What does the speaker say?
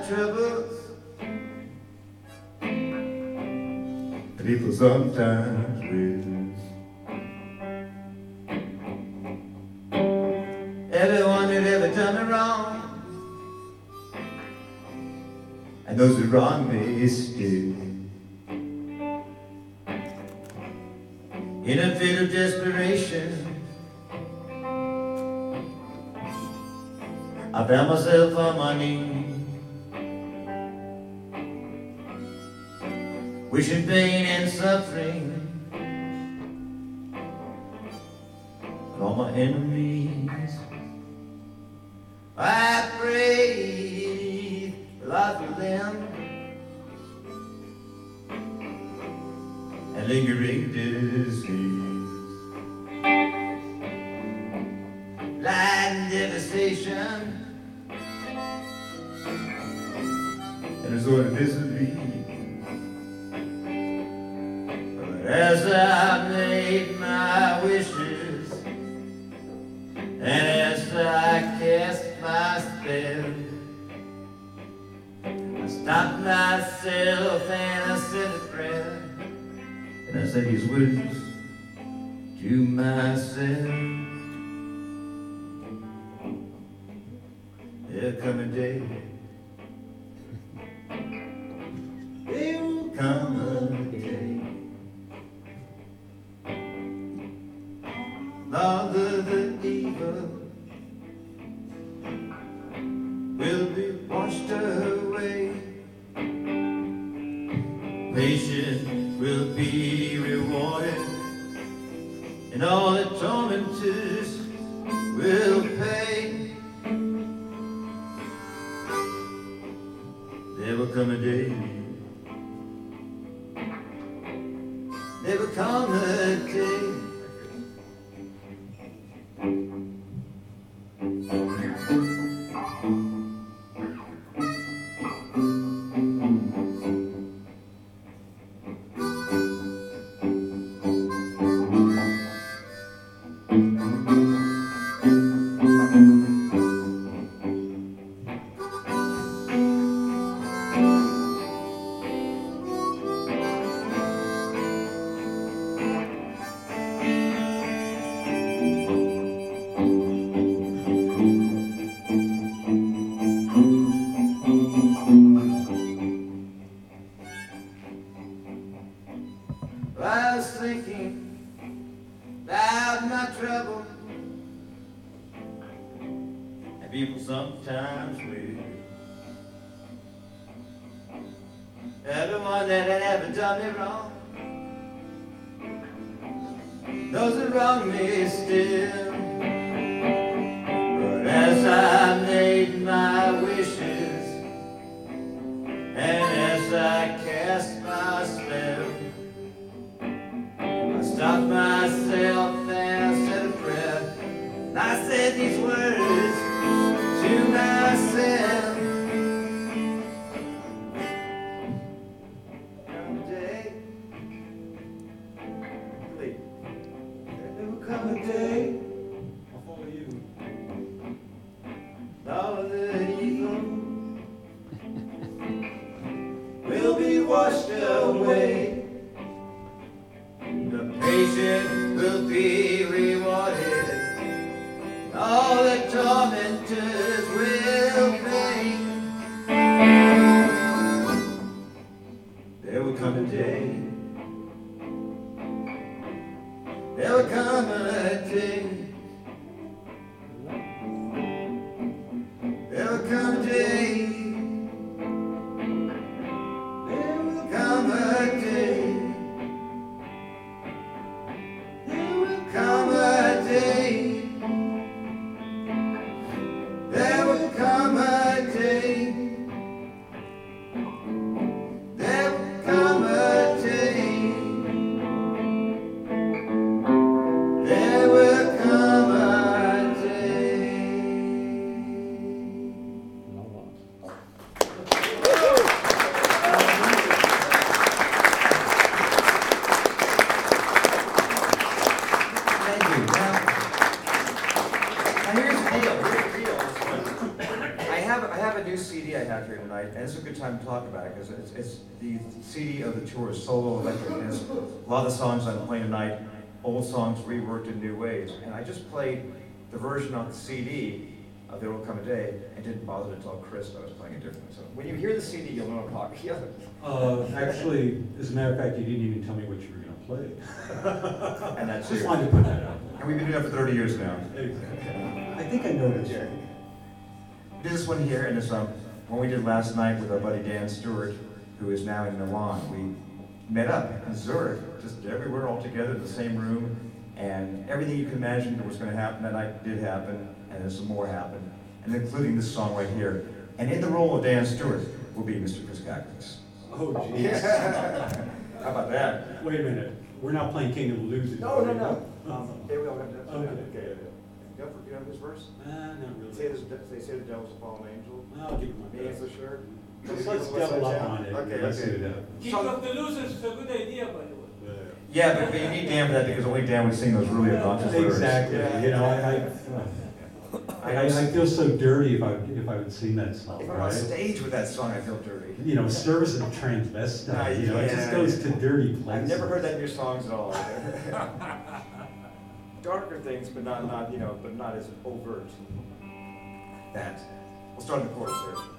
troubles. People sometimes will. Everyone that ever done me wrong, and those that wrong me still. In a fit of desperation, I found myself on my knees, wishing pain and suffering on all my enemies. I pray for life for them and lingering disease, light and devastation, and a sort of misery. But as I made my wishes, and as I cast my spell, I stopped myself and I said a prayer, and I said these words to myself. There'll come a day, there will come a day, Lord, the evil will be washed away, patience will be rewarded, and all the tormentors will pay. There will come a day, there will come a day. I was thinking about my trouble, and people sometimes will. Everyone that had ever done me wrong, those that wrong me still. But as I made my wishes, and as I cast my spell, I stopped myself and I said a prayer, and I said these words to myself. Come a day, wait, there will come a day, I'll follow you, all the evil will be washed away. The patient will be rewarded, all the tormentors will pay. There will come a day, there will come a day, there will come a day, there will come a day. Come a day, there will come a day, there will come a day, there will CD of the tour is solo electric. And it's, a lot of the songs I'm playing tonight, old songs reworked in new ways. And I just played the version on the CD of There Will Come a Day and didn't bother to tell Chris that I was playing it differently. So when you hear the CD, you'll know what I'm talking about. Actually, as a matter of fact, you didn't even tell me what you were going to play. And that's Just it. wanted to put that out. And we've been doing that for 30 years now. I think I noticed. We did this one here, and it's one we did last night with our buddy Dan Stewart, who is now in Milan. We met up in Zurich, just everywhere all together in the same room, and everything you can imagine that was going to happen that night did happen, and then some more happened, and including this song right here. And in the role of Dan Stewart will be Mr. Chris Kakis. Oh, jeez. How about that? Wait a minute. We're not playing King of the Losers. No. Okay. You know this verse? Not really. They say the devil's a fallen angel. I'll give it my Me best. for sure. Let's double up on it. Okay, Let's okay. do that. King of the Losers is a good idea, by the way. Yeah, but you need Dan for that because only Dan would sing those really obnoxious lyrics. Exactly. You know, I feel so dirty if I would sing that song, If I'm on right? stage with that song, I feel dirty. You know, service of transvestite. You know, it just goes to dirty places. I've never heard that in your songs at all. Darker things, but not as overt. That. We'll start in the chorus here.